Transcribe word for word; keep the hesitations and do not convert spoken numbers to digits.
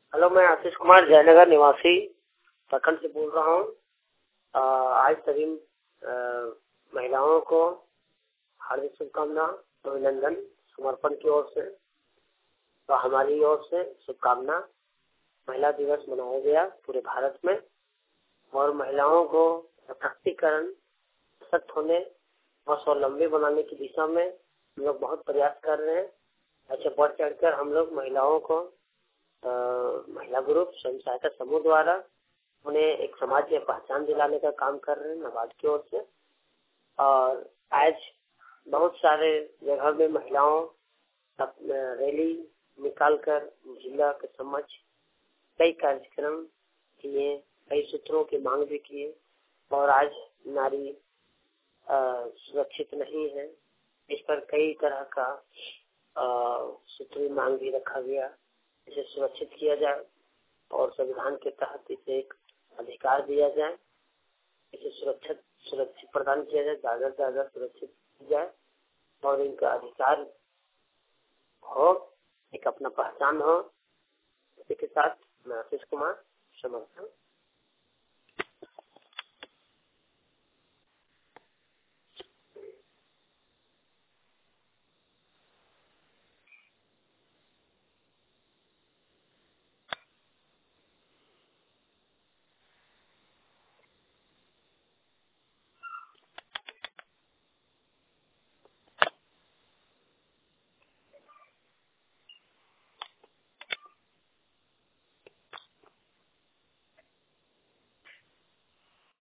Hello, मैं आशीष कुमार जयनगर निवासी प्रखंड से बोल रहा हूँ। आज सभी महिलाओं को हार्दिक शुभकामना, अभिनंदन, समर्पण की ओर से तो हमारी ओर से शुभकामना। महिला दिवस मनाया गया पूरे भारत में और महिलाओं को सशक्तिकरण, सशक्त होने और स्वावलंबी बनाने की दिशा में हम लोग बहुत प्रयास कर रहे हैं। अच्छा, बढ़ चढ़कर हम लोग महिलाओं को आ, महिला ग्रुप स्वयं सहायता समूह द्वारा उन्हें एक समाज में पहचान दिलाने का काम कर रहे हैं नाबार्ड की ओर से। और आज बहुत सारे जगह में महिलाओं रैली निकालकर जिला के समक्ष कई कार्यक्रम किए, कई सूत्रों की मांग भी किए और आज नारी सुरक्षित नहीं है, इस पर कई तरह का सूत्री मांग भी रखा गया। इसे सुरक्षित किया जाए और संविधान के तहत इसे एक अधिकार दिया जाए, इसे सुरक्षित सुरक्षित प्रदान किया जाए, ज्यादा से ज्यादा सुरक्षित किया जाए और इनका अधिकार हो, एक अपना पहचान हो। इसी के साथ मैं आशीष कुमार समर्थन